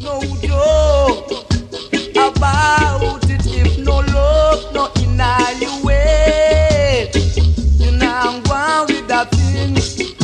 no joke about it. If no love, no in you way. You know I'm going with that thing.